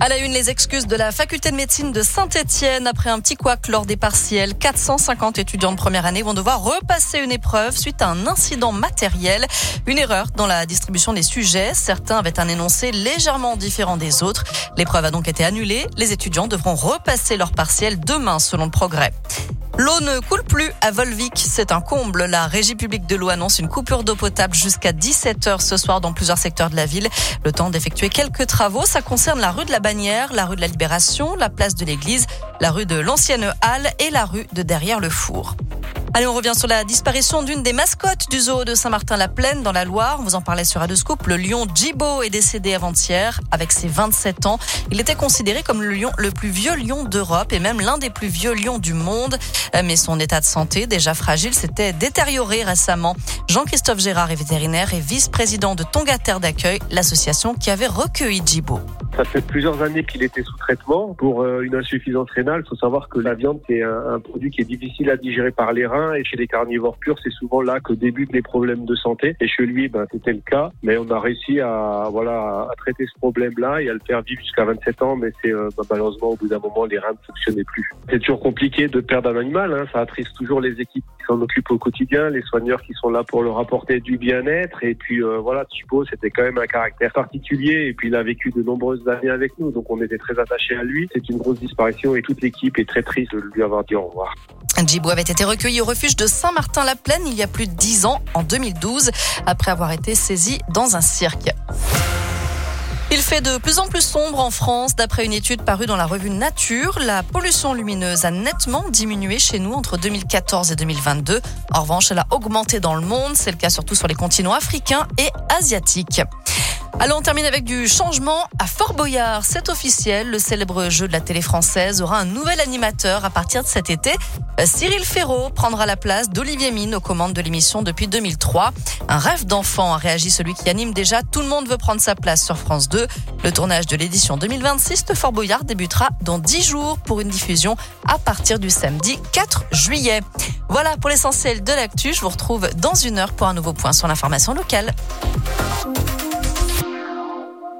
À la une, les excuses de la faculté de médecine de Saint-Étienne. Après un petit couac lors des partiels, 450 étudiants de première année vont devoir repasser une épreuve suite à un incident matériel. Une erreur dans la distribution des sujets. Certains avaient un énoncé légèrement différent des autres. L'épreuve a donc été annulée. Les étudiants devront repasser leur partiel demain selon le Progrès. L'eau ne coule plus à Volvic, c'est un comble. La Régie publique de l'eau annonce une coupure d'eau potable jusqu'à 17h ce soir dans plusieurs secteurs de la ville. Le temps d'effectuer quelques travaux, ça concerne la rue de la Bannière, la rue de la Libération, la place de l'Église, la rue de l'Ancienne Halle et la rue de derrière le Four. Allez, on revient sur la disparition d'une des mascottes du zoo de Saint-Martin-la-Plaine dans la Loire. On vous en parlait sur Radio Scoop. Le lion Djibo est décédé avant-hier avec ses 27 ans. Il était considéré comme le plus vieux lion d'Europe et même l'un des plus vieux lions du monde. Mais son état de santé, déjà fragile, s'était détérioré récemment. Jean-Christophe Gérard est vétérinaire et vice-président de Tonga Terre d'Accueil, l'association qui avait recueilli Djibo. Ça fait plusieurs années qu'il était sous traitement pour une insuffisance rénale. Il faut savoir que la viande, c'est un produit qui est difficile à digérer par les reins. Et chez les carnivores purs, c'est souvent là que débutent les problèmes de santé. Et chez lui, c'était le cas. Mais on a réussi à traiter ce problème-là et à le faire vivre jusqu'à 27 ans. Mais c'est malheureusement, au bout d'un moment, les reins ne fonctionnaient plus. C'est toujours compliqué de perdre un animal. Ça attriste toujours les équipes qui s'en occupent au quotidien, les soigneurs qui sont là pour leur apporter du bien-être. Et puis Djibo, c'était quand même un caractère particulier. Et puis il a vécu de nombreuses années avec nous, donc on était très attachés à lui. C'est une grosse disparition et toute l'équipe est très triste de lui avoir dit au revoir. Djibo avait été recueilli au refuge de Saint-Martin-la-Plaine il y a plus de 10 ans, en 2012, après avoir été saisi dans un cirque. Il fait de plus en plus sombre en France. D'après une étude parue dans la revue Nature, la pollution lumineuse a nettement diminué chez nous entre 2014 et 2022. En revanche, elle a augmenté dans le monde. C'est le cas surtout sur les continents africains et asiatiques. Alors on termine avec du changement à Fort Boyard. C'est officiel, le célèbre jeu de la télé française aura un nouvel animateur à partir de cet été. Cyril Ferraud prendra la place d'Olivier Mine aux commandes de l'émission depuis 2003. Un rêve d'enfant, a réagi celui qui anime déjà Tout le monde veut prendre sa place sur France 2. Le tournage de l'édition 2026 de Fort Boyard débutera dans 10 jours pour une diffusion à partir du samedi 4 juillet. Voilà pour l'essentiel de l'actu. Je vous retrouve dans une heure pour un nouveau point sur l'information locale.